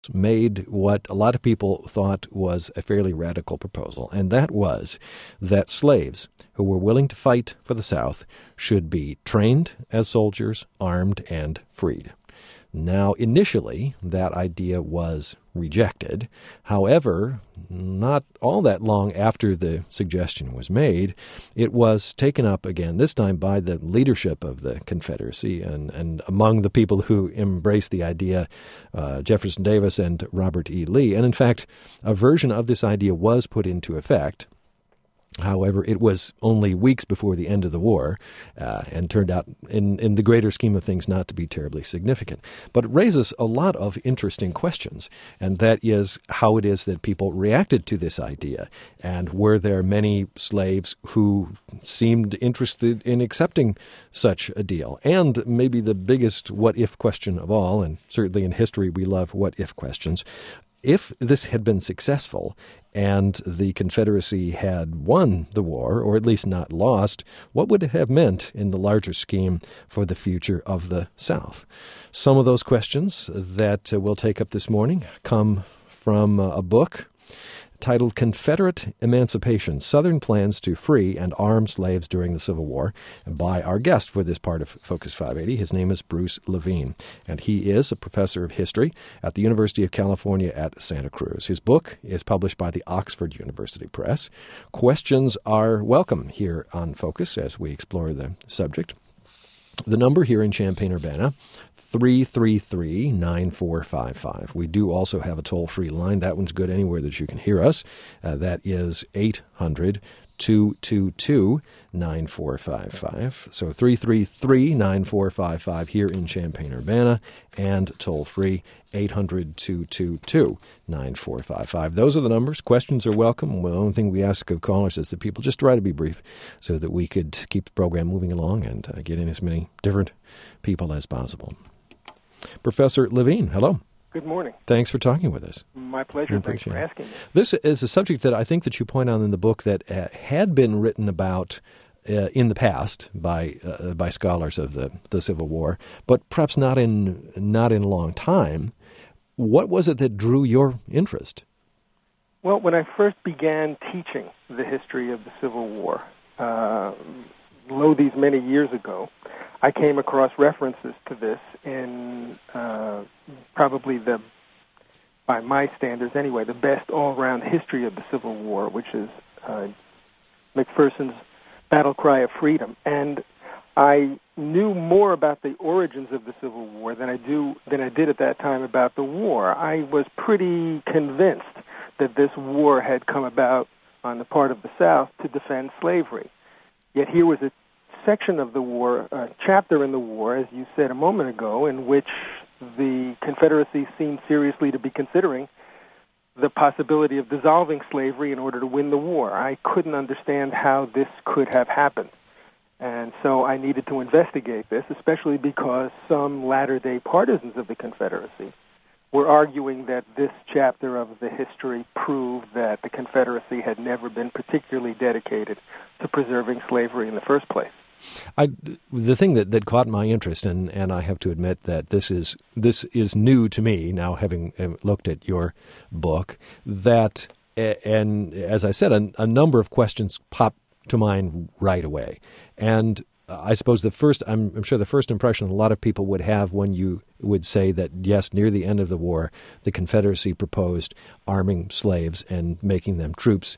made what a lot of people thought was a fairly radical proposal, and that was that slaves who were willing to fight for the South should be trained as soldiers, armed, and freed. Now, initially, that idea was rejected. However, not all that long after the suggestion was made, it was taken up again, this time by the leadership of the Confederacy, and among the people who embraced the idea, Jefferson Davis and Robert E. Lee. And in fact, a version of this idea was put into effect. However, it was only weeks before the end of the war and turned out, in the greater scheme of things, not to be terribly significant. But it raises a lot of interesting questions, and that is how it is that people reacted to this idea. And were there many slaves who seemed interested in accepting such a deal? And maybe the biggest what-if question of all, and certainly in history we love what-if questions, if this had been successful and the Confederacy had won the war, or at least not lost, what would it have meant in the larger scheme for the future of the South? Some of those questions that we'll take up this morning come from a book titled Confederate Emancipation, Southern Plans to Free and Arm Slaves During the Civil War, by our guest for this part of Focus 580. His name is Bruce Levine, and he is a professor of history at the University of California at Santa Cruz. His book is published by the Oxford University Press. Questions are welcome here on Focus as we explore the subject. The number here in Champaign-Urbana, 333-9455. We do also have a toll-free line. That one's good anywhere that you can hear us. That is 800-222-9455. So 333-9455 here in Champaign-Urbana, and toll-free 800-222-9455. Those are the numbers. Questions are welcome. Well, the only thing we ask of callers is that people just try to be brief so that we could keep the program moving along and get in as many different people as possible. Professor Levine, hello. Good morning. Thanks for talking with us. My pleasure. Thanks for asking me. This is a subject that I think that you point out in the book that had been written about in the past by scholars of the Civil War, but perhaps not in a long time. What was it that drew your interest? Well, when I first began teaching the history of the Civil War, these many years ago, I came across references to this in probably by my standards anyway, the best all-round history of the Civil War, which is McPherson's Battle Cry of Freedom. And I knew more about the origins of the Civil War than I did at that time about the war. I was pretty convinced that this war had come about on the part of the South to defend slavery. Yet here was a section of the war, a chapter in the war, as you said a moment ago, in which the Confederacy seemed seriously to be considering the possibility of dissolving slavery in order to win the war. I couldn't understand how this could have happened. And so I needed to investigate this, especially because some latter-day partisans of the Confederacy were arguing that this chapter of the history proved that the Confederacy had never been particularly dedicated to preserving slavery in the first place. The thing that caught my interest, and I have to admit that this is new to me now, having looked at your book, that, and as I said, a number of questions pop to mind right away. And I suppose I'm sure the first impression a lot of people would have when you would say that, yes, near the end of the war, the Confederacy proposed arming slaves and making them troops.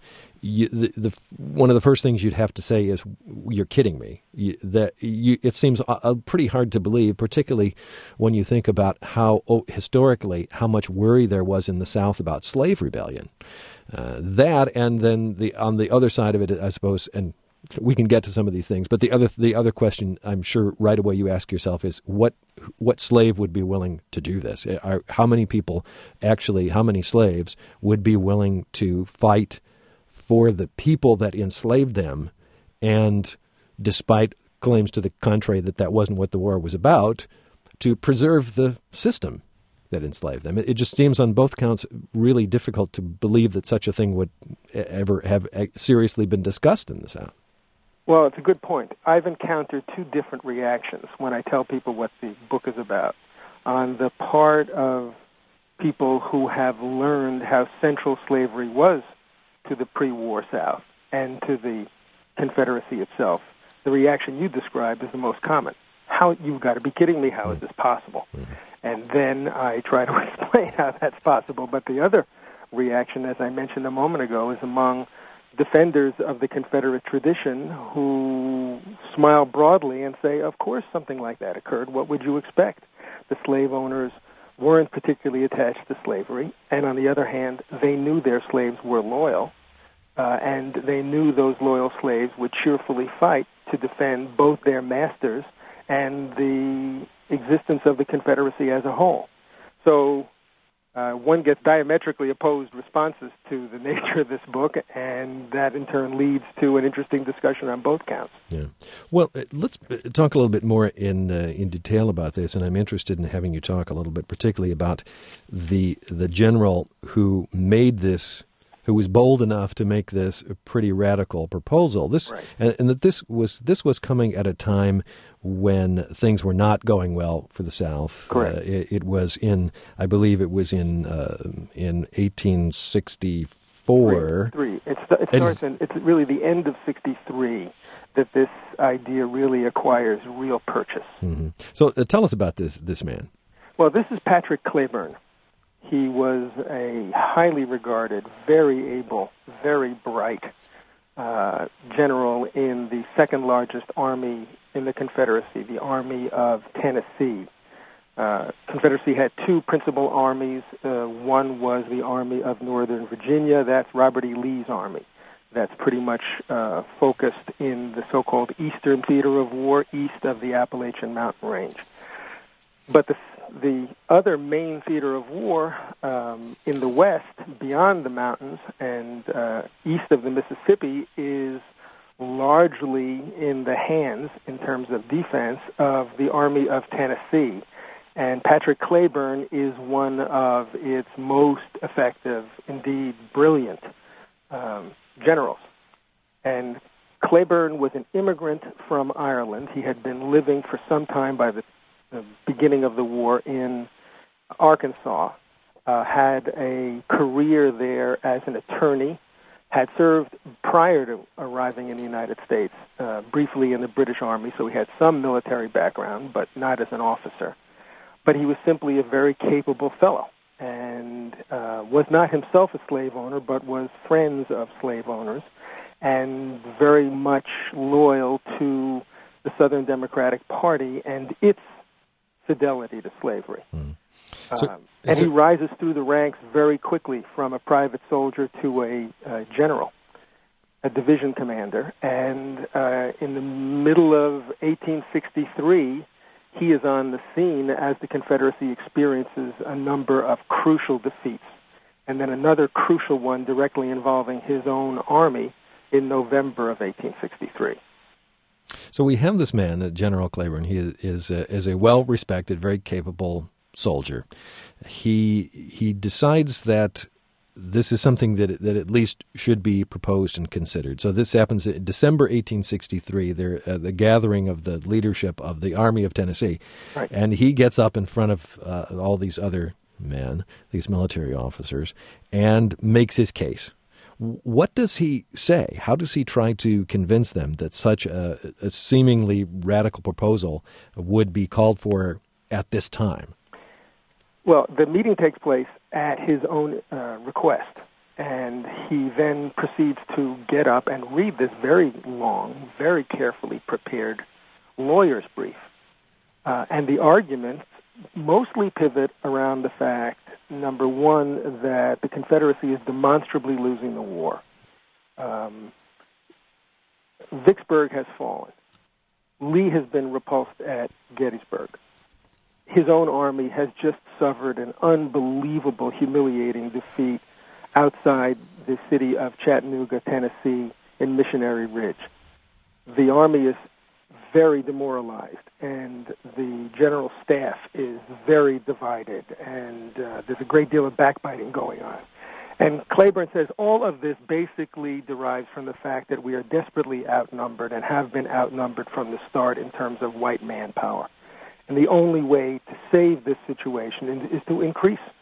One of the first things you'd have to say is, "You're kidding me." It seems pretty hard to believe, particularly when you think about historically how much worry there was in the South about slave rebellion. That, and then on the other side of it, I suppose, and we can get to some of these things, but the other question I'm sure right away you ask yourself is, what slave would be willing to do this? How many slaves would be willing to fight for the people that enslaved them, and despite claims to the contrary that wasn't what the war was about, to preserve the system that enslaved them? It just seems on both counts really difficult to believe that such a thing would ever have seriously been discussed in the South. Well, it's a good point. I've encountered two different reactions when I tell people what the book is about. On the part of people who have learned how central slavery was to the pre-war South and to the Confederacy itself, the reaction you described is the most common. How, you've got to be kidding me, how is this possible? And then I try to explain how that's possible. But the other reaction, as I mentioned a moment ago, is among defenders of the Confederate tradition who smile broadly and say, of course something like that occurred. What would you expect? The slave owners weren't particularly attached to slavery, and on the other hand, they knew their slaves were loyal, and they knew those loyal slaves would cheerfully fight to defend both their masters and the existence of the Confederacy as a whole. So one gets diametrically opposed responses to the nature of this book, and that in turn leads to an interesting discussion on both counts. Yeah. Well, let's talk a little bit more in detail about this, and I'm interested in having you talk a little bit particularly about the general who made this, who was bold enough to make this a pretty radical proposal. This, right. and that this was coming at a time when things were not going well for the South. Correct. It was in, I believe, it was in 1864. It starts in. It's really the end of '63 that this idea really acquires real purchase. Mm-hmm. So tell us about this man. Well, this is Patrick Cleburne. He was a highly regarded, very able, very bright general in the second largest army in the Confederacy, the Army of Tennessee. Confederacy had two principal armies. One was the Army of Northern Virginia. That's Robert E. Lee's army. That's pretty much focused in the so-called Eastern Theater of War, east of the Appalachian Mountain Range. But the other main theater of war in the west, beyond the mountains and east of the Mississippi, is largely in the hands, in terms of defense, of the Army of Tennessee. And Patrick Cleburne is one of its most effective, indeed brilliant, generals. And Cleburne was an immigrant from Ireland. He had been living for some time by the beginning of the war in Arkansas, had a career there as an attorney, had served prior to arriving in the United States briefly in the British Army, so he had some military background, but not as an officer. But he was simply a very capable fellow and was not himself a slave owner, but was friends of slave owners and very much loyal to the Southern Democratic Party and its fidelity to slavery. And he rises through the ranks very quickly from a private soldier to a general, a division commander. And in the middle of 1863, he is on the scene as the Confederacy experiences a number of crucial defeats, and then another crucial one directly involving his own army in November of 1863. So we have this man, General Cleburne. He is a well-respected, very capable soldier. He decides that this is something that at least should be proposed and considered. So this happens in December 1863, the gathering of the leadership of the Army of Tennessee. Right. And he gets up in front of all these other men, these military officers, and makes his case. What does he say? How does he try to convince them that such a seemingly radical proposal would be called for at this time? Well, the meeting takes place at his own request, and he then proceeds to get up and read this very long, very carefully prepared lawyer's brief. And the arguments mostly pivot around the fact, number one, that the Confederacy is demonstrably losing the war. Vicksburg has fallen. Lee has been repulsed at Gettysburg. His own army has just suffered an unbelievable, humiliating defeat outside the city of Chattanooga, Tennessee, in Missionary Ridge. The army is very demoralized, and the general staff is very divided, and there's a great deal of backbiting going on. And Cleburne says all of this basically derives from the fact that we are desperately outnumbered and have been outnumbered from the start in terms of white manpower. And the only way to save this situation is to increase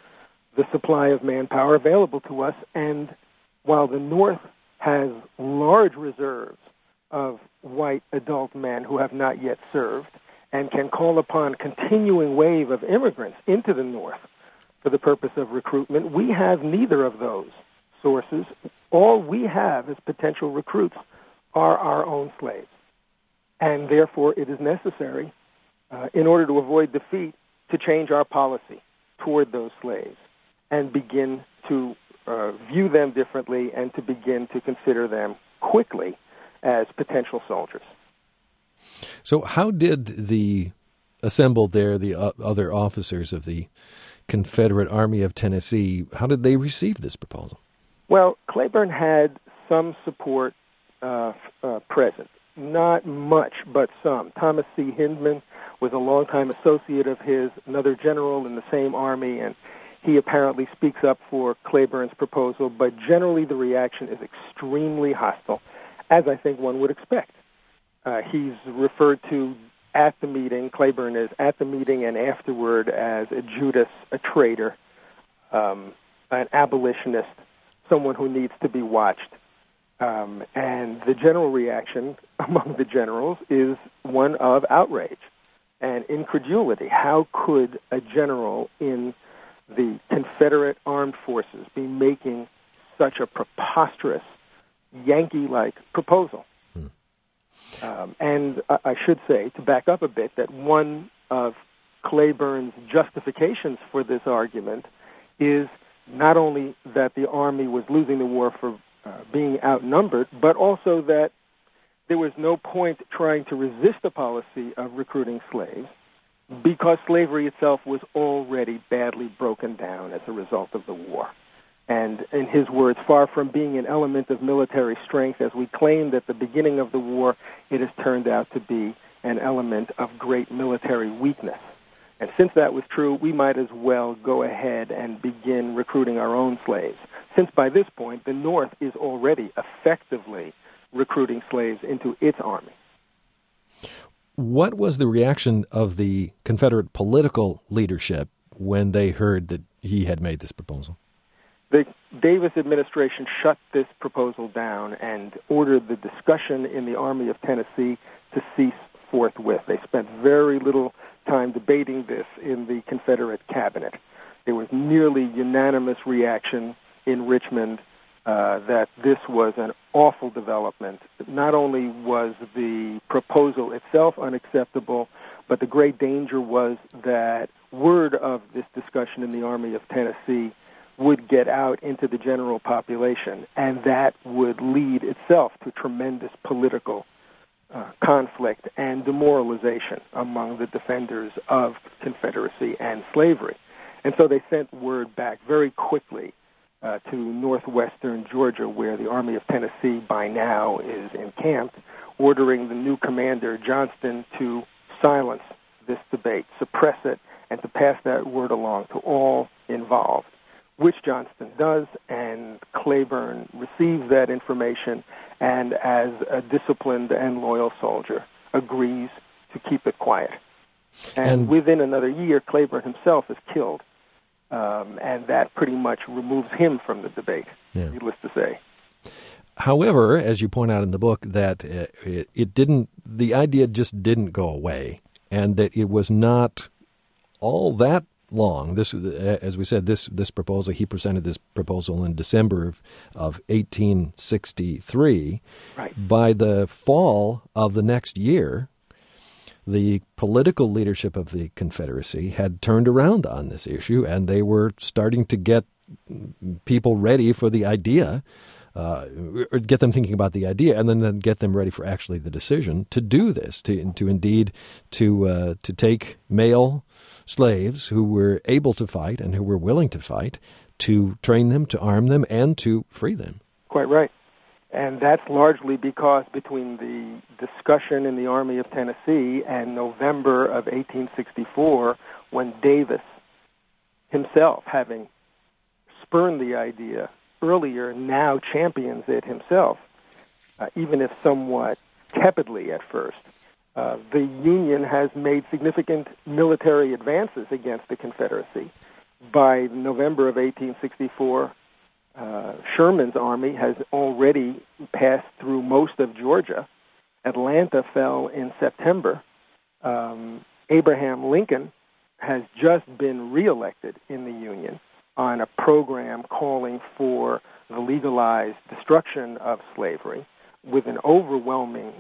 the supply of manpower available to us. And while the North has large reserves of white adult men who have not yet served and can call upon a continuing wave of immigrants into the North for the purpose of recruitment, we have neither of those sources. All we have as potential recruits are our own slaves. And therefore, it is necessary, in order to avoid defeat, to change our policy toward those slaves and begin to view them differently and to begin to consider them quickly as potential soldiers. So how did the assembled there, the other officers of the Confederate Army of Tennessee, how did they receive this proposal? Well, Cleburne had some support present. Not much, but some. Thomas C. Hindman was a longtime associate of his, another general in the same army, and he apparently speaks up for Cleburne's proposal, but generally the reaction is extremely hostile, as I think one would expect. He's referred to at the meeting, Cleburne is at the meeting and afterward as a Judas, a traitor, an abolitionist, someone who needs to be watched. And the general reaction among the generals is one of outrage and incredulity. How could a general in the Confederate Armed Forces be making such a preposterous, Yankee-like proposal? And I should say, to back up a bit, that one of Cleburne's justifications for this argument is not only that the Army was losing the war for being outnumbered, but also that there was no point trying to resist the policy of recruiting slaves because slavery itself was already badly broken down as a result of the war. And in his words, far from being an element of military strength, as we claimed at the beginning of the war, it has turned out to be an element of great military weakness. And since that was true, we might as well go ahead and begin recruiting our own slaves, since by this point the North is already effectively recruiting slaves into its army. What was the reaction of the Confederate political leadership when they heard that he had made this proposal? The Davis administration shut this proposal down and ordered the discussion in the Army of Tennessee to cease forthwith. They spent very little time debating this in the Confederate cabinet. There was nearly unanimous reaction in Richmond that this was an awful development. Not only was the proposal itself unacceptable, but the great danger was that word of this discussion in the Army of Tennessee would get out into the general population, and that would lead itself to tremendous political conflict and demoralization among the defenders of Confederacy and slavery. And so they sent word back very quickly to northwestern Georgia, where the Army of Tennessee by now is encamped, ordering the new commander, Johnston, to silence this debate, suppress it, and to pass that word along to all involved, which Johnston does, and Cleburne receives that information and, as a disciplined and loyal soldier, agrees to keep it quiet. And within another year, Cleburne himself is killed, and that pretty much removes him from the debate, needless to say. However, as you point out in the book, that the idea just didn't go away, and that it was not all that long. This, as we said, this proposal, he presented this proposal in December of 1863. Right. By the fall of the next year, the political leadership of the Confederacy had turned around on this issue, and they were starting to get people ready for the idea, or get them thinking about the idea, and then get them ready for actually the decision to do this, to take male slaves who were able to fight and who were willing to fight, to train them, to arm them, and to free them. Quite right. And that's largely because between the discussion in the Army of Tennessee and November of 1864, when Davis himself, having spurned the idea earlier, now champions it himself, even if somewhat tepidly at first. The Union has made significant military advances against the Confederacy, by November of 1864, Sherman's army has already passed through most of Georgia. Atlanta fell in September. Abraham Lincoln has just been reelected in the Union on a program calling for the legalized destruction of slavery with an overwhelming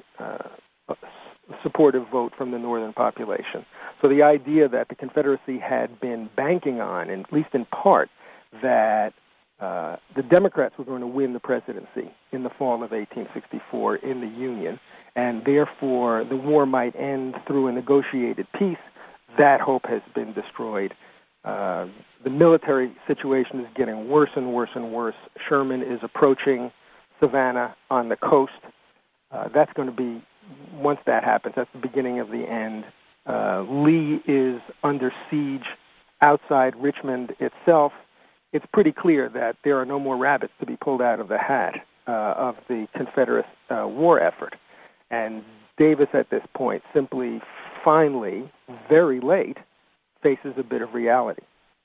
supportive vote from the northern population. So the idea that the Confederacy had been banking on, at least in part, that the Democrats were going to win the presidency in the fall of 1864 in the Union, and therefore the war might end through a negotiated peace, that hope has been destroyed. The military situation is getting worse and worse and worse. Sherman is approaching Savannah on the coast. That's going to be, once that happens, that's the beginning of the end. Lee is under siege outside Richmond itself. It's pretty clear that there are no more rabbits to be pulled out of the hat of the Confederate war effort. And Davis, at this point, simply, finally, very late, faces a bit of reality.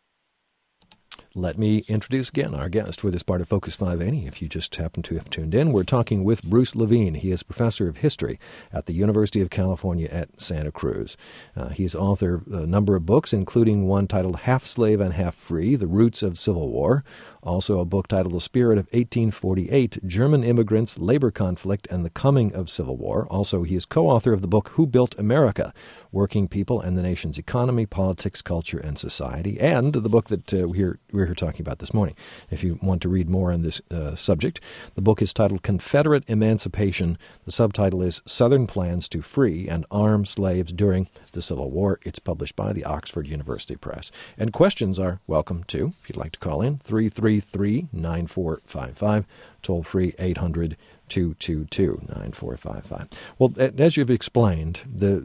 Let me introduce again our guest for this part of Focus 580. If you just happen to have tuned in, we're talking with Bruce Levine. He is professor of history at the University of California at Santa Cruz. He's author of a number of books, including one titled Half Slave and Half Free, The Roots of Civil War. Also a book titled The Spirit of 1848, German Immigrants, Labor Conflict, and the Coming of Civil War. Also, he is co-author of the book Who Built America? Working People and the Nation's Economy, Politics, Culture, and Society, and the book that we're here talking about this morning. If you want to read more on this subject, the book is titled Confederate Emancipation. The subtitle is Southern Plans to Free and Arm Slaves During the Civil War. It's published by the Oxford University Press. And questions are welcome, too, if you'd like to call in, 333-9455, toll-free 800-222-9455. Well, as you've explained,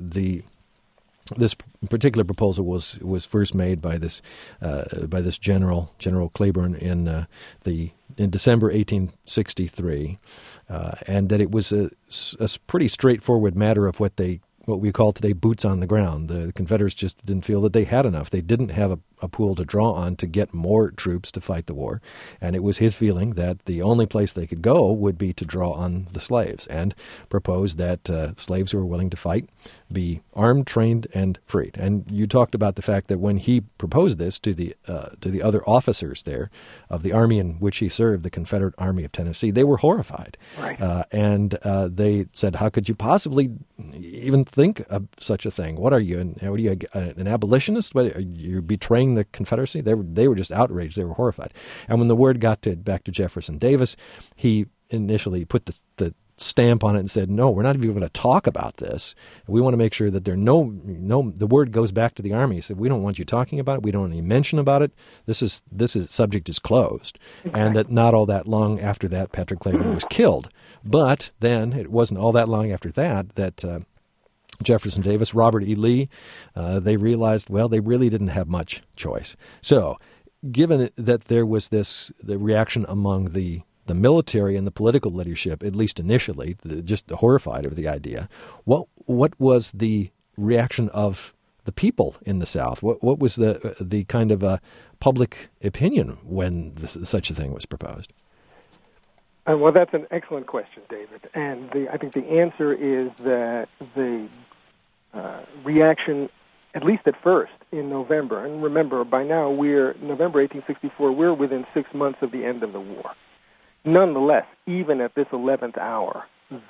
this particular proposal was first made by this General Claiborne in December 1863, and that it was a pretty straightforward matter of what we call today boots on the ground. The Confederates just didn't feel that they had enough. They didn't have a pool to draw on to get more troops to fight the war. And it was his feeling that the only place they could go would be to draw on the slaves, and proposed that slaves who were willing to fight be armed, trained, and freed. And you talked about the fact that when he proposed this to the other officers there of the army in which he served, the Confederate Army of Tennessee, they were horrified. Right. And they said, how could you possibly even think of such a thing? What are you, an abolitionist? What, are you betraying the Confederacy? They were just outraged. They were horrified. And when the word got back to Jefferson Davis, he initially put the stamp on it and said, no, we're not even going to talk about this. We want to make sure that the word goes back to the army. He said, we don't want you talking about it. We don't want any mention about it. This subject is closed. Okay. And that not all that long after that, Patrick Claiborne was killed. But then it wasn't all that long after that Jefferson Davis, Robert E. Lee, they realized, well, they really didn't have much choice. So given that there was the reaction among the military and the political leadership, at least initially, just horrified of the idea, what was the reaction of the people in the South? What was the kind of public opinion when such a thing was proposed? Well, that's an excellent question, David. And I think the answer is that the reaction, at least at first, in November, and remember, by now November 1864, we're within 6 months of the end of the war. Nonetheless, even at this 11th hour,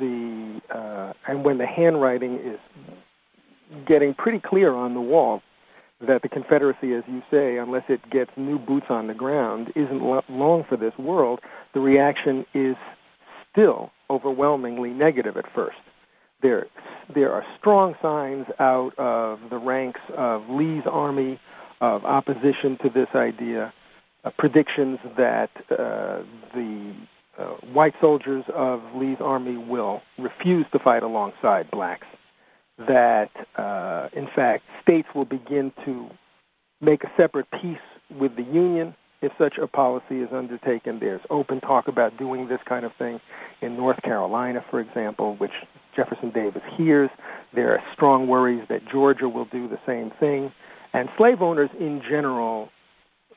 and when the handwriting is getting pretty clear on the wall that the Confederacy, as you say, unless it gets new boots on the ground, isn't long for this world, the reaction is still overwhelmingly negative at first. There are strong signs out of the ranks of Lee's army of opposition to this idea. Predictions that the white soldiers of Lee's army will refuse to fight alongside blacks, that, in fact, states will begin to make a separate peace with the Union if such a policy is undertaken. There's open talk about doing this kind of thing in North Carolina, for example, which Jefferson Davis hears. There are strong worries that Georgia will do the same thing. And slave owners in general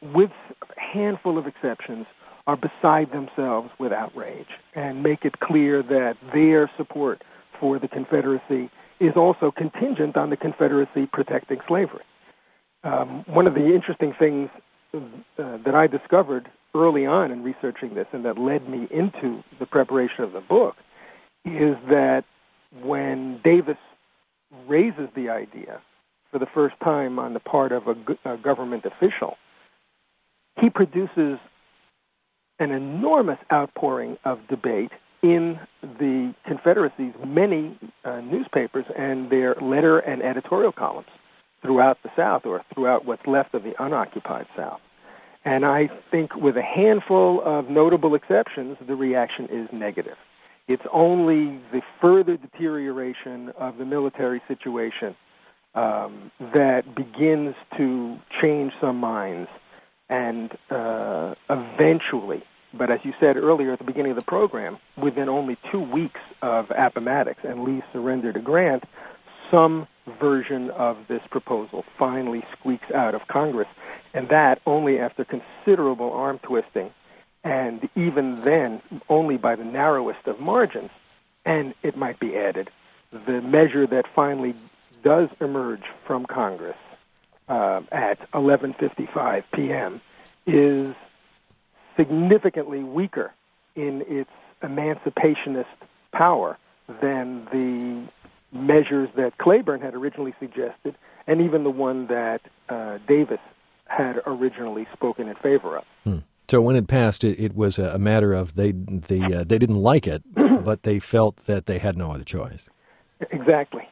with a handful of exceptions, are beside themselves with outrage and make it clear that their support for the Confederacy is also contingent on the Confederacy protecting slavery. One of the interesting things that I discovered early on in researching this and that led me into the preparation of the book is that when Davis raises the idea for the first time on the part of a government official, he produces an enormous outpouring of debate in the Confederacy's many newspapers and their letter and editorial columns throughout the South, or throughout what's left of the unoccupied South. And I think with a handful of notable exceptions, the reaction is negative. It's only the further deterioration of the military situation that begins to change some minds. And eventually, but as you said earlier at the beginning of the program, within only 2 weeks of Appomattox and Lee's surrender to Grant, some version of this proposal finally squeaks out of Congress, and that only after considerable arm twisting, and even then only by the narrowest of margins. And it might be added, the measure that finally does emerge from Congress at 11:55 p.m. is significantly weaker in its emancipationist power than the measures that Claiborne had originally suggested, and even the one that Davis had originally spoken in favor of. So when it passed, it was a matter of they didn't like it, but they felt that they had no other choice. Exactly.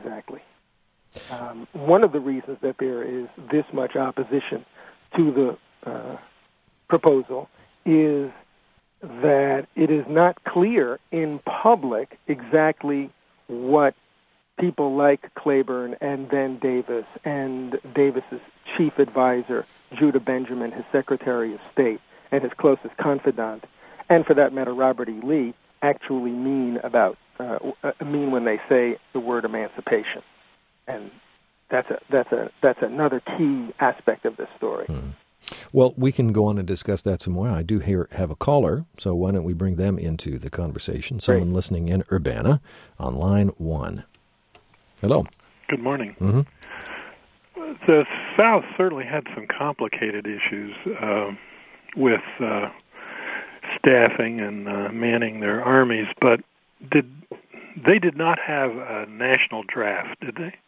One of the reasons that there is this much opposition to the proposal is that it is not clear in public exactly what people like Claiborne and then Davis and Davis's chief advisor, Judah Benjamin, his Secretary of State, and his closest confidant, and for that matter, Robert E. Lee, actually mean when they say the word emancipation. And that's another key aspect of this story. Well, we can go on and discuss that some more. I do have a caller, so why don't we bring them into the conversation? Someone listening in Urbana on line 1. Hello. Good morning. Mm-hmm. The South certainly had some complicated issues with staffing and manning their armies, but they did not have a national draft, did they?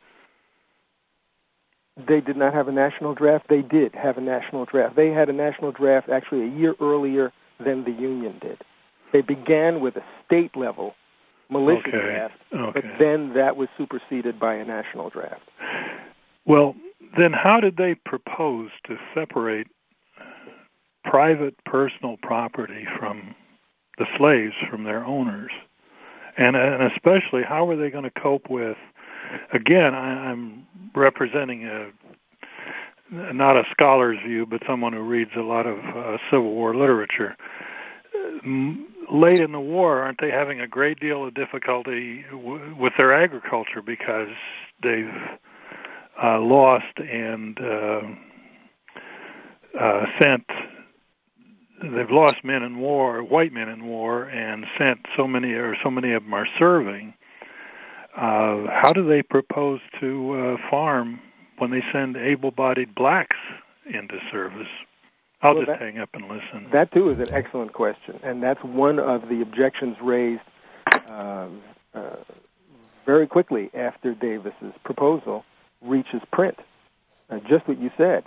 They did not have a national draft. They did have a national draft. They had a national draft actually a year earlier than the Union did. They began with a state-level militia draft, but then that was superseded by a national draft. Well, then how did they propose to separate private personal property from the slaves from their owners? And especially, how were they going to cope with, again, I'm representing not a scholar's view, but someone who reads a lot of Civil War literature. Late in the war, aren't they having a great deal of difficulty with their agriculture because they've lost and they've lost men in war, white men in war, and sent so many of them are serving. How do they propose to farm when they send able-bodied blacks into service? I'll just hang up and listen. That, too, is an excellent question, and that's one of the objections raised very quickly after Davis's proposal reaches print. Just what you said.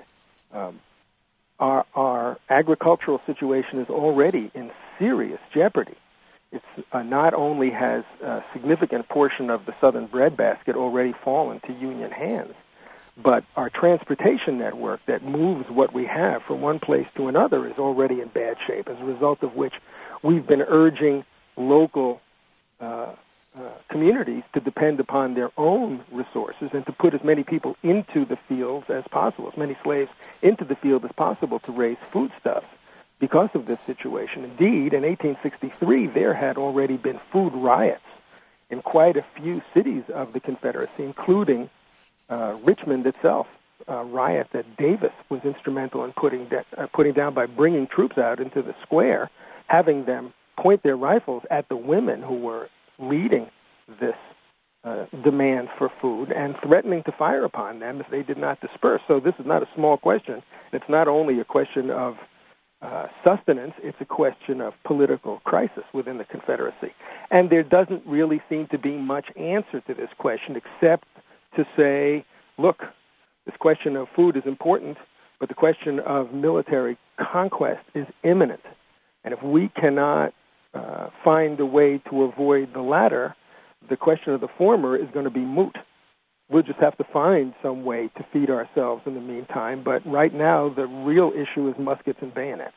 Our agricultural situation is already in serious jeopardy. It's not only has a significant portion of the southern breadbasket already fallen to Union hands, but our transportation network that moves what we have from one place to another is already in bad shape, as a result of which we've been urging local communities to depend upon their own resources and to put as many people into the fields as possible, as many slaves into the field as possible to raise foodstuffs because of this situation. Indeed, in 1863, there had already been food riots in quite a few cities of the Confederacy, including Richmond itself, riot that Davis was instrumental in putting down by bringing troops out into the square, having them point their rifles at the women who were leading this demand for food and threatening to fire upon them if they did not disperse. So this is not a small question. It's not only a question of sustenance, it's a question of political crisis within the Confederacy. And there doesn't really seem to be much answer to this question except to say, look, this question of food is important, but the question of military conquest is imminent. And if we cannot find a way to avoid the latter, the question of the former is going to be moot. We'll just have to find some way to feed ourselves in the meantime. But right now, the real issue is muskets and bayonets.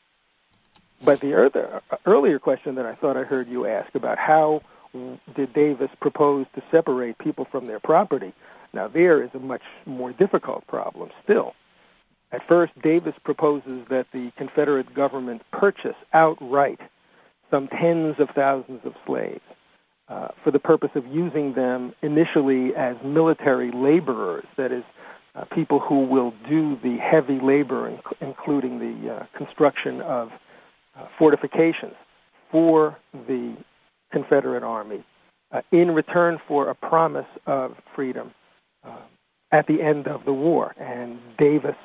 But the earlier question that I thought I heard you ask about how did Davis propose to separate people from their property, now there is a much more difficult problem still. At first, Davis proposes that the Confederate government purchase outright some tens of thousands of slaves for the purpose of using them initially as military laborers, that is, people who will do the heavy labor, including the construction of fortifications for the Confederate Army, in return for a promise of freedom at the end of the war. And Davis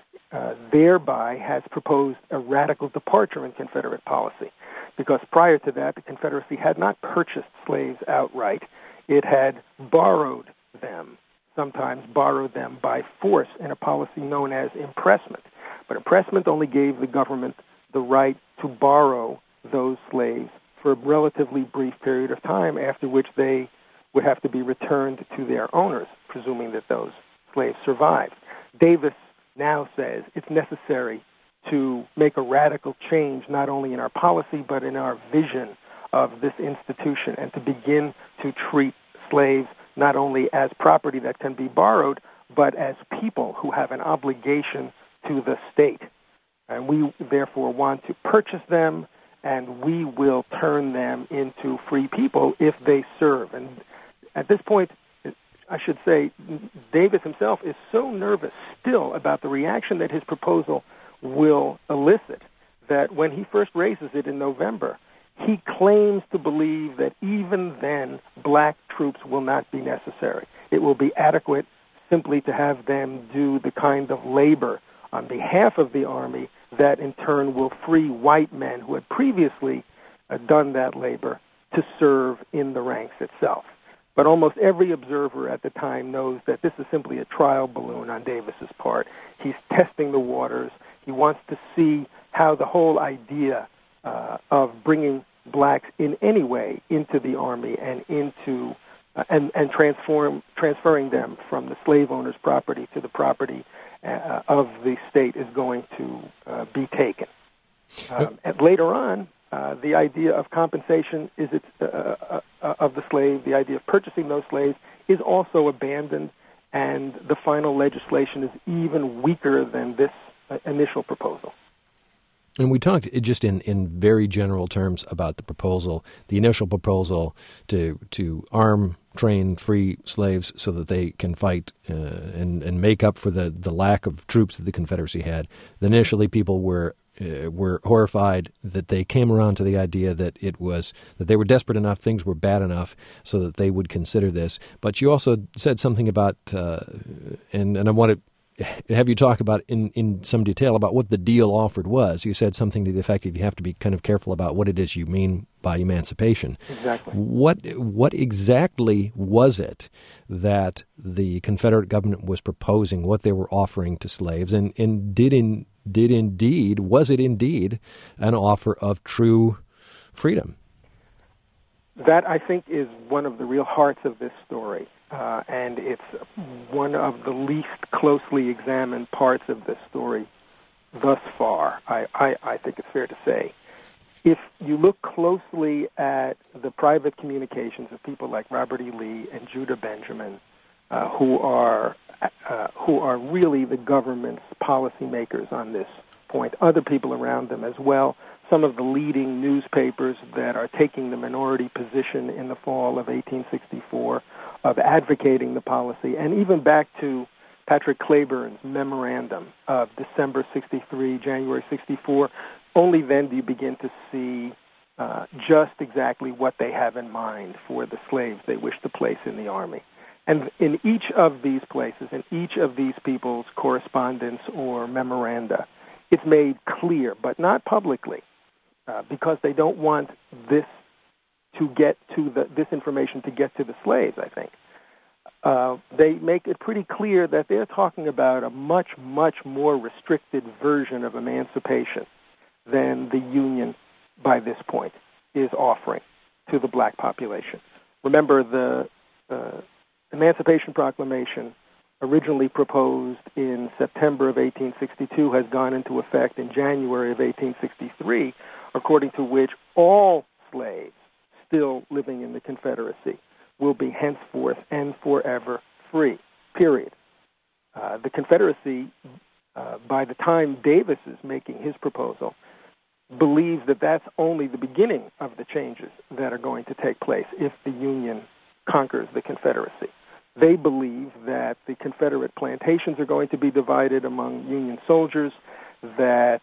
thereby has proposed a radical departure in Confederate policy, because prior to that, the Confederacy had not purchased slaves outright. It had borrowed them, sometimes borrowed them by force in a policy known as impressment. But impressment only gave the government the right to borrow those slaves for a relatively brief period of time, after which they would have to be returned to their owners, presuming that those slaves survived. Davis now says it's necessary to make a radical change not only in our policy but in our vision of this institution, and to begin to treat slaves not only as property that can be borrowed, but as people who have an obligation to the state. And we therefore want to purchase them, and we will turn them into free people if they serve. And at this point, I should say, Davis himself is so nervous still about the reaction that his proposal will elicit that when he first raises it in November, he claims to believe that even then black troops will not be necessary. It will be adequate simply to have them do the kind of labor on behalf of the Army that in turn will free white men who had previously done that labor to serve in the ranks itself. But almost every observer at the time knows that this is simply a trial balloon on Davis's part. He's testing the waters. He wants to see how the whole idea of bringing blacks in any way into the Army and into and transferring them from the slave owner's property to the property of the state is going to be taken. And later on, the idea of compensation of the slave, the idea of purchasing those slaves, is also abandoned, and the final legislation is even weaker than this initial proposal. And we talked just in very general terms about the proposal, the initial proposal to arm, train, free slaves so that they can fight and make up for the lack of troops that the Confederacy had. Initially, people were horrified that they came around to the idea that that they were desperate enough, things were bad enough, so that they would consider this. But you also said something about, and I want to have you talk about in some detail about what the deal offered was. You said something to the effect of you have to be kind of careful about what it is you mean by emancipation. Exactly. What exactly was it that the Confederate government was proposing, what they were offering to slaves, and was it indeed an offer of true freedom? That, I think, is one of the real hearts of this story. And it's one of the least closely examined parts of this story thus far, I think it's fair to say. If you look closely at the private communications of people like Robert E. Lee and Judah Benjamin, who are really the government's policymakers on this point, other people around them as well, some of the leading newspapers that are taking the minority position in the fall of 1864, of advocating the policy, and even back to Patrick Cleburne's memorandum of December 63, January 64, only then do you begin to see just exactly what they have in mind for the slaves they wish to place in the army. And in each of these places, in each of these people's correspondence or memoranda, it's made clear, but not publicly, because they don't want this to get to this information to get to the slaves, I think. They make it pretty clear that they're talking about a much, much more restricted version of emancipation than the Union, by this point, is offering to the black population. Remember, the Emancipation Proclamation, originally proposed in September of 1862, has gone into effect in January of 1863, according to which all slaves still living in the Confederacy will be henceforth and forever free, period. The Confederacy, by the time Davis is making his proposal, believes that that's only the beginning of the changes that are going to take place if the Union conquers the Confederacy. They believe that the Confederate plantations are going to be divided among Union soldiers, that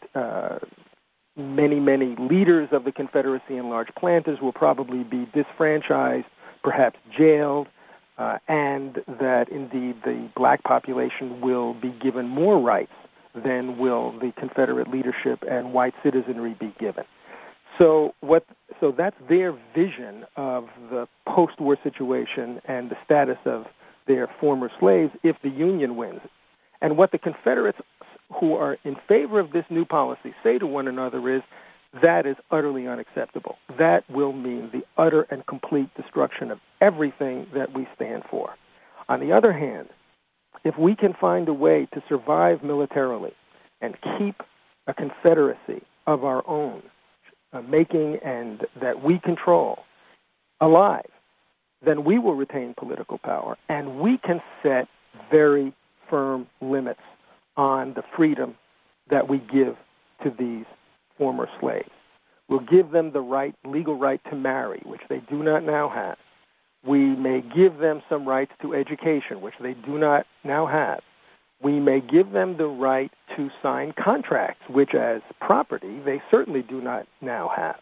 many, many leaders of the Confederacy and large planters will probably be disfranchised, perhaps jailed, and that indeed the black population will be given more rights than will the Confederate leadership and white citizenry be given. So that's their vision of the post-war situation and the status of their former slaves if the Union wins. And what the Confederates who are in favor of this new policy say to one another is, that is utterly unacceptable. That will mean the utter and complete destruction of everything that we stand for. On the other hand, if we can find a way to survive militarily and keep a confederacy of our own, making and that we control, alive, then we will retain political power, and we can set very firm limits on the freedom that we give to these former slaves. We'll give them the legal right to marry, which they do not now have. We may give them some rights to education, which they do not now have. We may give them the right to sign contracts, which as property they certainly do not now have.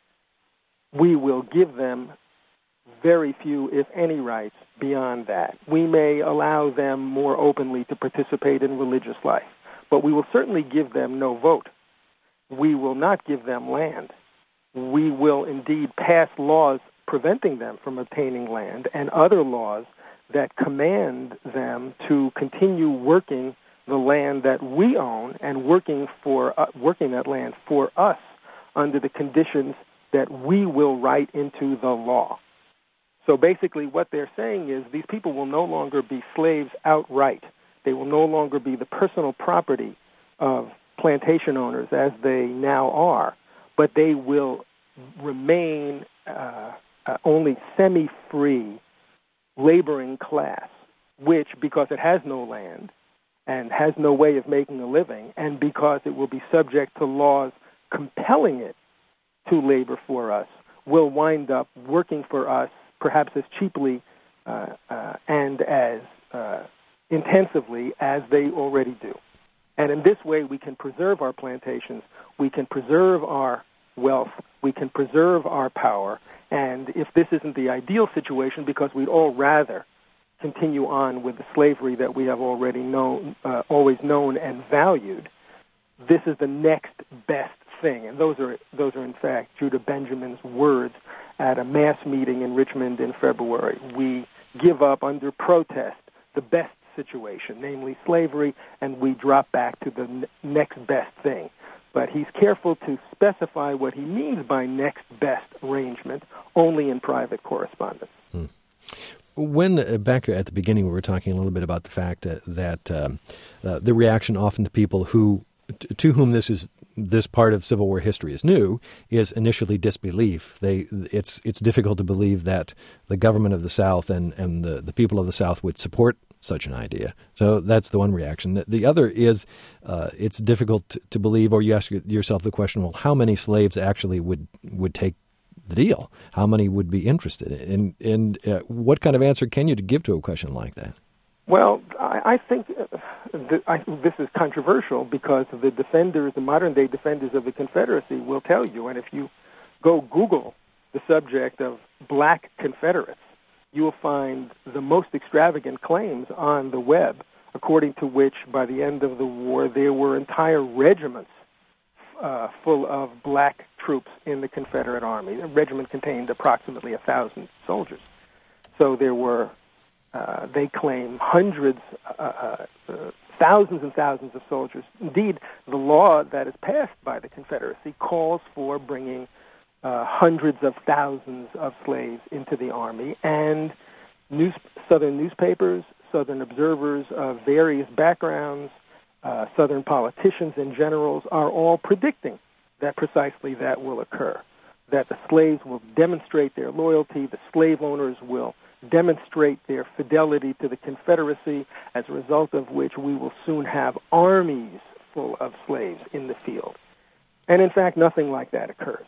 We will give them very few, if any, rights beyond that. We may allow them more openly to participate in religious life, but we will certainly give them no vote. We will not give them land. We will indeed pass laws preventing them from obtaining land and other laws that command them to continue working the land that we own and working that land for us under the conditions that we will write into the law. So basically what they're saying is these people will no longer be slaves outright. They will no longer be the personal property of plantation owners as they now are, but they will remain only semi-free laboring class, which, because it has no land and has no way of making a living, and because it will be subject to laws compelling it to labor for us, will wind up working for us perhaps as cheaply and as intensively as they already do. And in this way, we can preserve our plantations, we can preserve our wealth, we can preserve our power, and if this isn't the ideal situation, because we'd all rather continue on with the slavery that we have already always known and valued, this is the next best thing. And those are in fact Judah Benjamin's words at a mass meeting in Richmond in February. We give up under protest the best situation, namely slavery, and we drop back to the next best thing. But he's careful to specify what he means by next best arrangement only in private correspondence. When, back at the beginning, we were talking a little bit about the fact that the reaction often to people to whom this part of Civil War history is new is initially disbelief. It's difficult to believe that the government of the South and the people of the South would support such an idea. So that's the one reaction. The other is it's difficult to believe, or you ask yourself the question, well, how many slaves actually would take the deal? How many would be interested? And what kind of answer can you give to a question like that? Well, I I think this is controversial because the modern-day defenders of the Confederacy will tell you, and if you go Google the subject of black Confederates, you will find the most extravagant claims on the web, according to which by the end of the war there were entire regiments full of black troops in the Confederate Army. The regiment contained approximately 1,000 soldiers. So there were, they claim, hundreds, thousands and thousands of soldiers. Indeed, the law that is passed by the Confederacy calls for bringing hundreds of thousands of slaves into the Army, and Southern newspapers, Southern observers of various backgrounds, Southern politicians and generals are all predicting that precisely that will occur, that the slaves will demonstrate their loyalty, the slave owners will demonstrate their fidelity to the Confederacy, as a result of which we will soon have armies full of slaves in the field. And in fact, nothing like that occurs.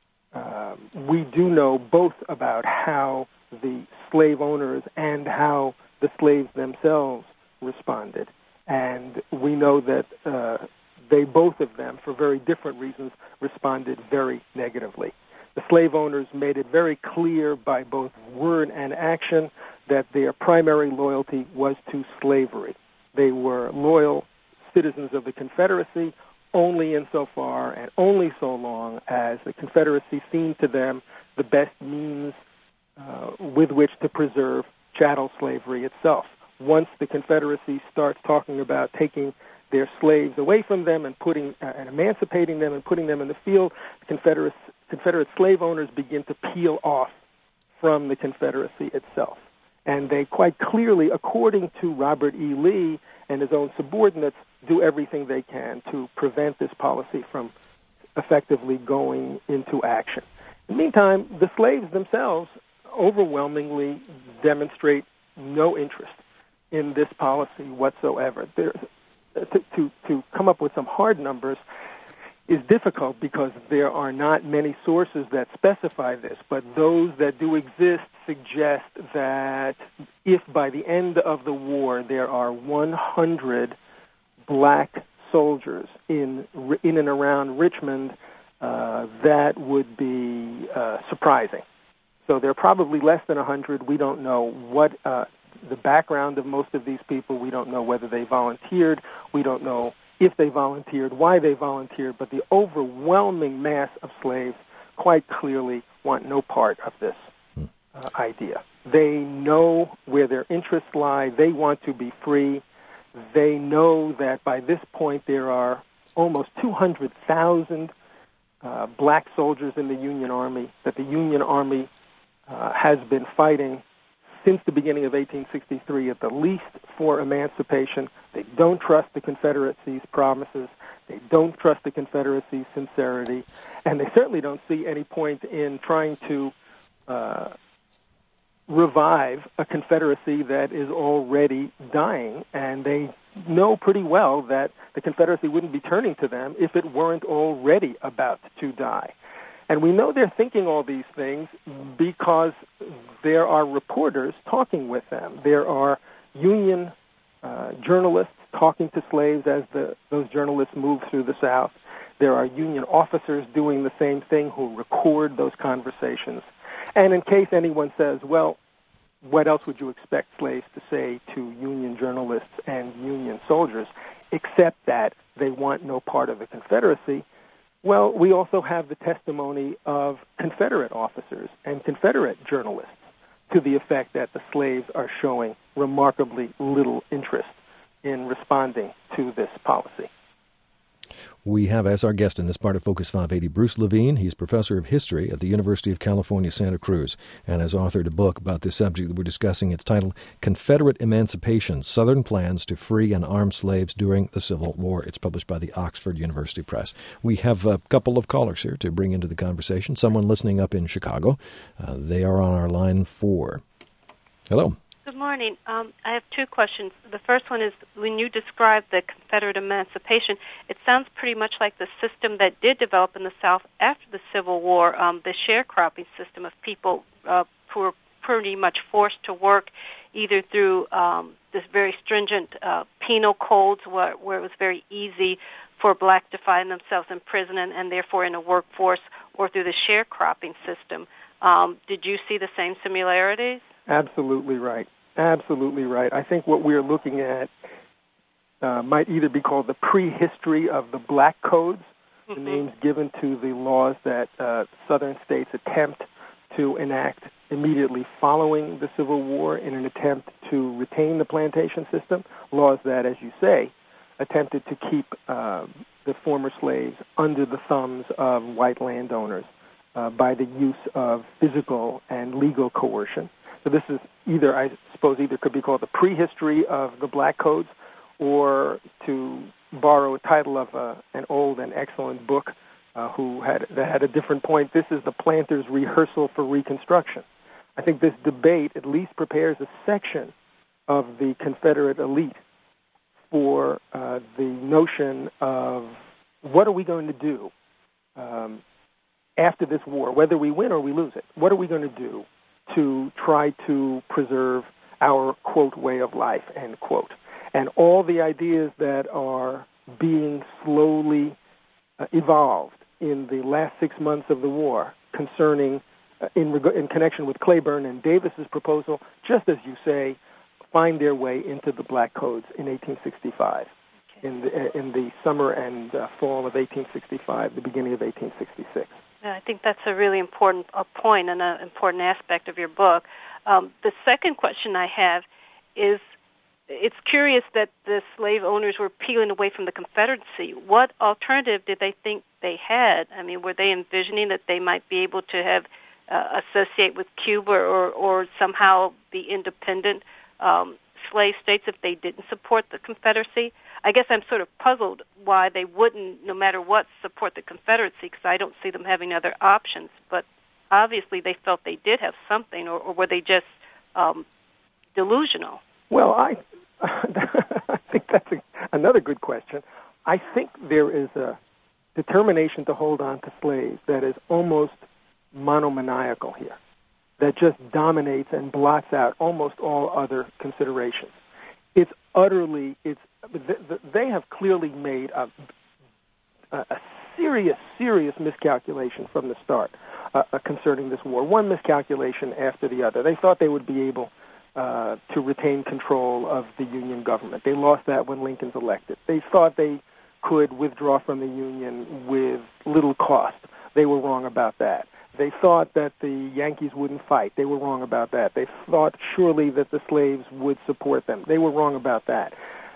We do know both about how the slave owners and how the slaves themselves responded. And we know that they, both of them, for very different reasons, responded very negatively. The slave owners made it very clear by both word and action that their primary loyalty was to slavery. They were loyal citizens of the Confederacy only insofar and only so long as the Confederacy seemed to them the best means with which to preserve chattel slavery itself. Once the Confederacy starts talking about taking their slaves away from them and and emancipating them and putting them in the field, the Confederate slave owners begin to peel off from the Confederacy itself. And they quite clearly, according to Robert E. Lee and his own subordinates, do everything they can to prevent this policy from effectively going into action. In the meantime, the slaves themselves overwhelmingly demonstrate no interest in this policy whatsoever. To come up with some hard numbers is difficult because there are not many sources that specify this, but those that do exist suggest that if by the end of the war there are 100 black soldiers in and around Richmond, that would be surprising. So there are probably less than 100. We don't know what the background of most of these people. We don't know whether they volunteered. We don't know if they volunteered, why they volunteered, but the overwhelming mass of slaves quite clearly want no part of this idea. They know where their interests lie. They want to be free. They know that by this point there are almost 200,000 black soldiers in the Union Army, that the Union Army has been fighting since the beginning of 1863 at the least for emancipation. They don't trust the Confederacy's promises. They don't trust the Confederacy's sincerity. And they certainly don't see any point in trying to revive a Confederacy that is already dying. And they know pretty well that the Confederacy wouldn't be turning to them if it weren't already about to die. And we know they're thinking all these things because there are reporters talking with them. There are Union journalists talking to slaves as those journalists move through the South. There are Union officers doing the same thing who record those conversations. And in case anyone says, well, what else would you expect slaves to say to Union journalists and Union soldiers except that they want no part of the Confederacy? Well, we also have the testimony of Confederate officers and Confederate journalists to the effect that the slaves are showing remarkably little interest in responding to this policy. We have as our guest in this part of Focus 580 Bruce Levine. He's professor of history at the University of California, Santa Cruz, and has authored a book about this subject that we're discussing. It's titled Confederate Emancipation, Southern Plans to Free and Arm Slaves During the Civil War. It's published by the Oxford University Press. We have a couple of callers here to bring into the conversation. Someone listening up in Chicago. They are on our line 4. Hello. Good morning. I have two questions. The first one is, when you describe the Confederate emancipation, it sounds pretty much like the system that did develop in the South after the Civil War, the sharecropping system of people, poor pretty much forced to work either through this very stringent penal codes where it was very easy for blacks to find themselves in prison and therefore in a workforce, or through the sharecropping system. Did you see the same similarities? Absolutely right. Absolutely right. I think what we're looking at might either be called the prehistory of the black codes, the names given to the laws that southern states attempt to enact immediately following the Civil War in an attempt to retain the plantation system, laws that, as you say, attempted to keep the former slaves under the thumbs of white landowners by the use of physical and legal coercion. So this is either, I suppose, could be called the prehistory of the black codes, or, to borrow a title of an old and excellent book that had a different point, this is the Planters' Rehearsal for Reconstruction. I think this debate at least prepares a section of the Confederate elite for the notion of what are we going to do after this war, whether we win or we lose it. What are we going to do to try to preserve our, quote, way of life, end quote. And all the ideas that are being slowly evolved in the last 6 months of the war concerning, in connection with Claiborne and Davis's proposal, just as you say, find their way into the black codes in 1865, in the summer and fall of 1865, the beginning of 1866. I think that's a really important point and an important aspect of your book. The second question I have is, it's curious that the slave owners were peeling away from the Confederacy. What alternative did they think they had? I mean, were they envisioning that they might be able to have associate with Cuba or somehow be independent slave states if they didn't support the Confederacy? I guess I'm sort of puzzled why they wouldn't, no matter what, support the Confederacy, because I don't see them having other options. But obviously they felt they did have something, or were they just delusional? Well, I think that's another good question. I think there is a determination to hold on to slaves that is almost monomaniacal here, that just dominates and blots out almost all other considerations. They have clearly made a serious miscalculation from the start concerning this war, one miscalculation after the other. They thought they would be able to retain control of the Union government. They lost that when Lincoln's elected. They thought they could withdraw from the Union with little cost. They were wrong about that. They thought that the Yankees wouldn't fight. They were wrong about that. They thought surely that the slaves would support them. They were wrong about that.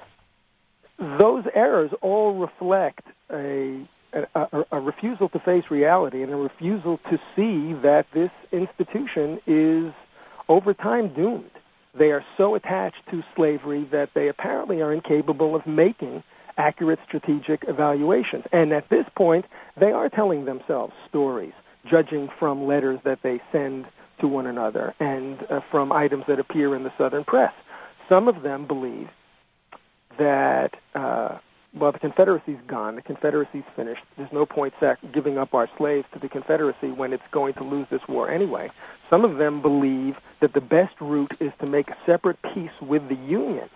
Those errors all reflect a refusal to face reality and a refusal to see that this institution is over time doomed. They are so attached to slavery that they apparently are incapable of making accurate strategic evaluations. And at this point, they are telling themselves stories, judging from letters that they send to one another and from items that appear in the Southern press. Some of them believe that, the Confederacy's gone, the Confederacy's finished, there's no point giving up our slaves to the Confederacy when it's going to lose this war anyway. Some of them believe that the best route is to make a separate peace with the Union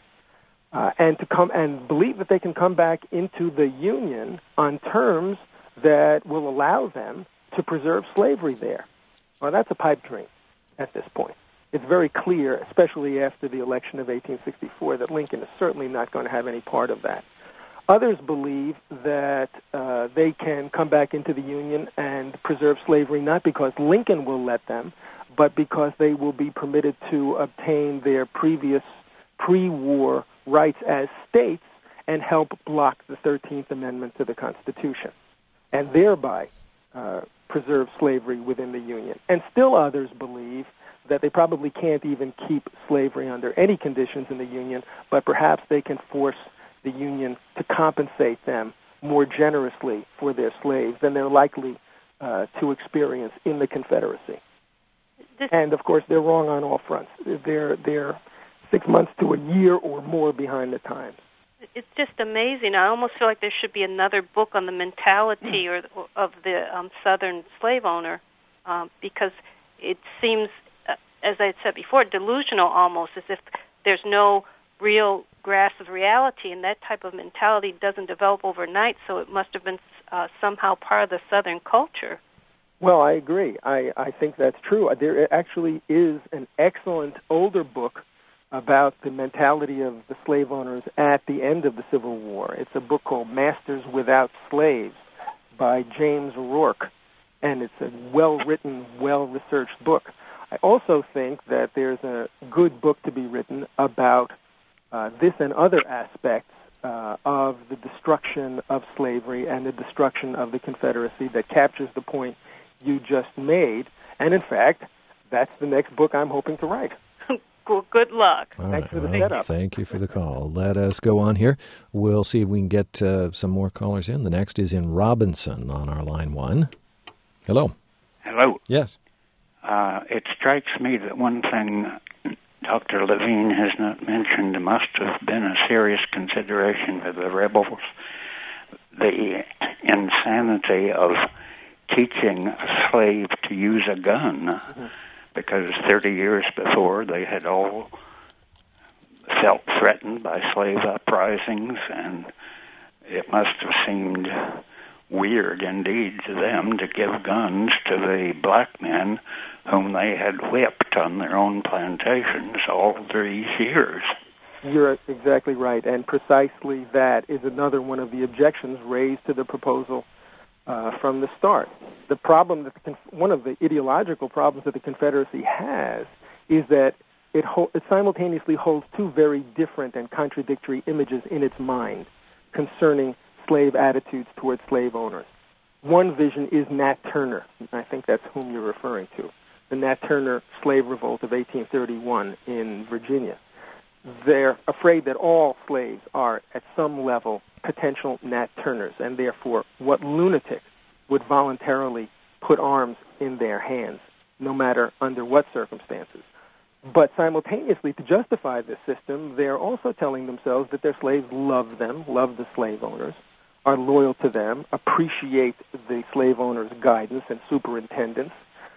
and believe that they can come back into the Union on terms that will allow them to preserve slavery there. Well, that's a pipe dream at this point. It's very clear, especially after the election of 1864, that Lincoln is certainly not going to have any part of that. Others believe that they can come back into the Union and preserve slavery not because Lincoln will let them, but because they will be permitted to obtain their previous pre-war rights as states and help block the 13th Amendment to the Constitution, and thereby preserve slavery within the Union. And still others believe that they probably can't even keep slavery under any conditions in the Union, but perhaps they can force the Union to compensate them more generously for their slaves than they're likely to experience in the Confederacy. And, of course, they're wrong on all fronts. They're 6 months to a year or more behind the times. It's just amazing. I almost feel like there should be another book on the mentality of the Southern slave owner because it seems as I said before, delusional almost, as if there's no real grasp of reality, and that type of mentality doesn't develop overnight, so it must have been somehow part of the Southern culture. Well, I agree. I think that's true. There actually is an excellent older book about the mentality of the slave owners at the end of the Civil War. It's a book called Masters Without Slaves by James Rourke, and it's a well-written, well-researched book. I also think that there's a good book to be written about this and other aspects of the destruction of slavery and the destruction of the Confederacy that captures the point you just made. And in fact, that's the next book I'm hoping to write. Well, good luck. Thanks for the setup. Thank you for the call. Let us go on here. We'll see if we can get some more callers in. The next is in Robinson on our line 1. Hello. Hello. Yes. It strikes me that one thing Dr. Levine has not mentioned must have been a serious consideration for the rebels, the insanity of teaching a slave to use a gun, because 30 years before they had all felt threatened by slave uprisings, and it must have seemed weird indeed to them to give guns to the black men whom they had whipped on their own plantations all these years. You're exactly right, and precisely that is another one of the objections raised to the proposal from the start. The problem that one of the ideological problems that the Confederacy has is that it simultaneously holds two very different and contradictory images in its mind concerning slave attitudes towards slave owners. One vision is Nat Turner. I think that's whom you're referring to. The Nat Turner slave revolt of 1831 in Virginia. They're afraid that all slaves are, at some level, potential Nat Turners, and therefore what lunatic would voluntarily put arms in their hands, no matter under what circumstances. But simultaneously, to justify this system, they're also telling themselves that their slaves love them, love the slave owners, are loyal to them, appreciate the slave owners' guidance and superintendence,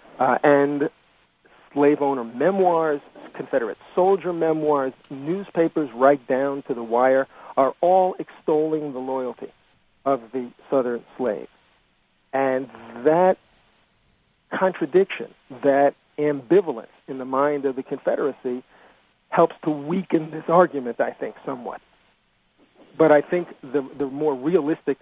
and slave owner memoirs, Confederate soldier memoirs, newspapers right down to the wire are all extolling the loyalty of the Southern slave. And that contradiction, that ambivalence in the mind of the Confederacy helps to weaken this argument, I think, somewhat. But I think the more realistic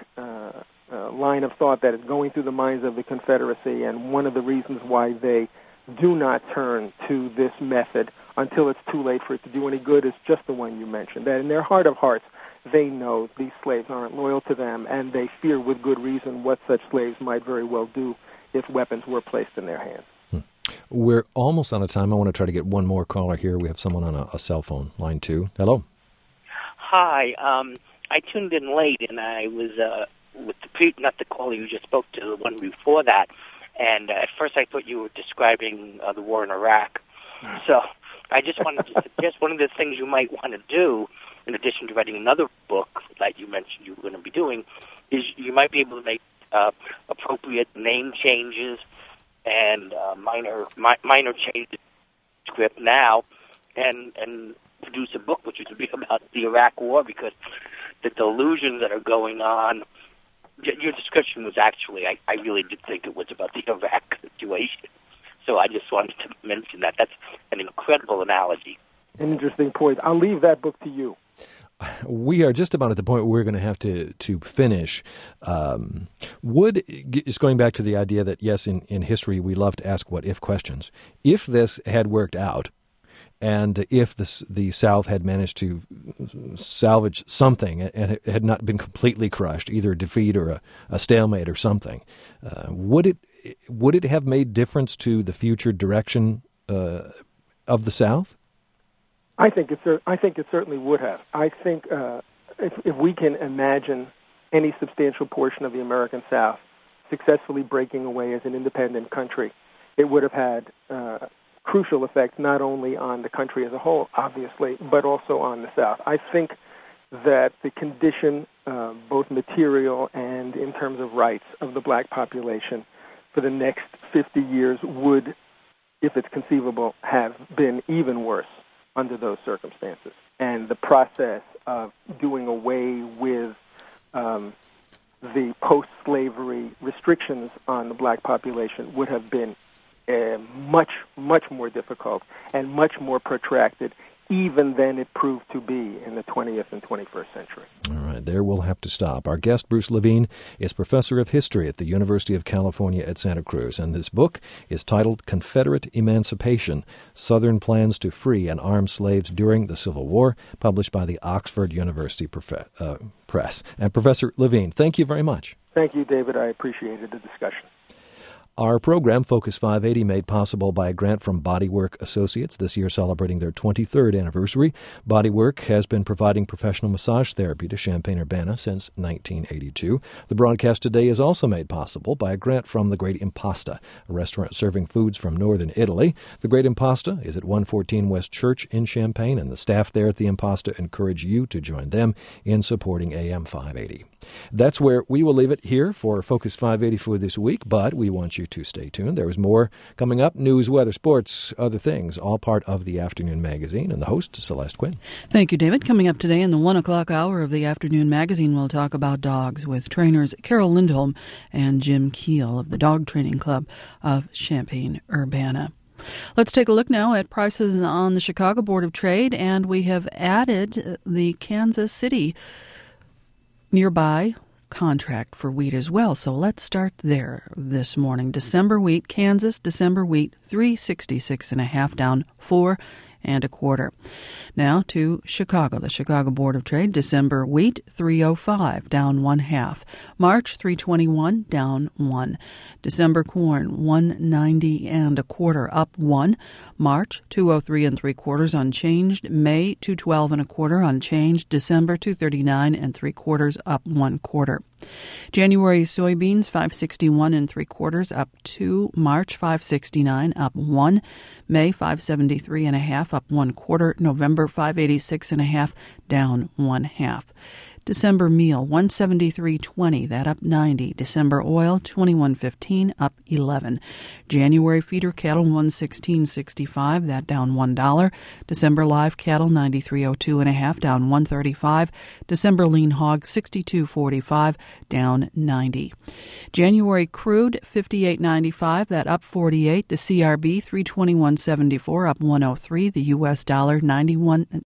line of thought that is going through the minds of the Confederacy, and one of the reasons why they do not turn to this method until it's too late for it to do any good, is just the one you mentioned, that in their heart of hearts, they know these slaves aren't loyal to them, and they fear with good reason what such slaves might very well do if weapons were placed in their hands. We're almost out of time. I want to try to get one more caller here. We have someone on a cell phone, line 2. Hello. Hi. I tuned in late, and I was with not the caller you just spoke to, the one before that. And at first I thought you were describing the war in Iraq. So I just wanted to suggest one of the things you might want to do, in addition to writing another book that you mentioned you were going to be doing, is you might be able to make appropriate name changes and minor changes to the script now, and produce a book which would be about the Iraq War, because the delusions that are going on. Your description was actually, I really did think it was about the Iraq situation. So I just wanted to mention that. That's an incredible analogy. An interesting point. I'll leave that book to you. We are just about at the point where we're going to have to finish. Just going back to the idea that, yes, in history we love to ask what-if questions. If this had worked out, and if the South had managed to salvage something and it had not been completely crushed, either a defeat or a stalemate or something, would it have made difference to the future direction of the South? I think it certainly would have. I think if we can imagine any substantial portion of the American South successfully breaking away as an independent country, it would have had crucial effects not only on the country as a whole, obviously, but also on the South. I think that the condition, both material and in terms of rights, of the black population for the next 50 years would if it's conceivable, have been even worse under those circumstances. And the process of doing away with the post-slavery restrictions on the black population would have been much, much more difficult and much more protracted even than it proved to be in the 20th and 21st century. All right, there we'll have to stop. Our guest, Bruce Levine, is professor of history at the University of California at Santa Cruz, and this book is titled Confederate Emancipation, Southern Plans to Free and Arm Slaves During the Civil War, published by the Oxford University Press. And Professor Levine, thank you very much. Thank you, David. I appreciated the discussion. Our program, Focus 580, made possible by a grant from Bodywork Associates, this year celebrating their 23rd anniversary. Bodywork has been providing professional massage therapy to Champaign-Urbana since 1982. The broadcast today is also made possible by a grant from The Great Impasta, a restaurant serving foods from northern Italy. The Great Impasta is at 114 West Church in Champaign, and the staff there at the Impasta encourage you to join them in supporting AM 580. That's where we will leave it here for Focus 580 for this week, but we want you to stay tuned. There is more coming up: news, weather, sports, other things, all part of the Afternoon Magazine. And the host, Celeste Quinn. Thank you, David. Coming up today in the 1 o'clock hour of the Afternoon Magazine, we'll talk about dogs with trainers Carol Lindholm and Jim Keel of the Dog Training Club of Champaign-Urbana. Let's take a look now at prices on the Chicago Board of Trade, and we have added the Kansas City nearby contract for wheat as well. So let's start there this morning. December wheat, Kansas, December wheat, 366.5, down 4 1/4. Now to Chicago, the Chicago Board of Trade. December wheat, 305, down 1/2. March, 321, down 1. December corn, 190 1/4, up 1. March, 203 3/4, unchanged. May, 212 1/4, unchanged. December, 239 3/4, up 1/4. January soybeans, 561 3/4, up 2. March, 569, up 1. May, 573 1/2, up 1/4. November, 586 1/2, down 1/2. December meal, 173.20, that up 90. December oil, 21.15, up 11. January feeder cattle, 116.65, that down $1. December live cattle, 93.02 1/2, down 135. December lean hog, 62.45, down 90. January crude, 58.95, that up 48. The CRB, 321.74, up 103. The U.S. dollar,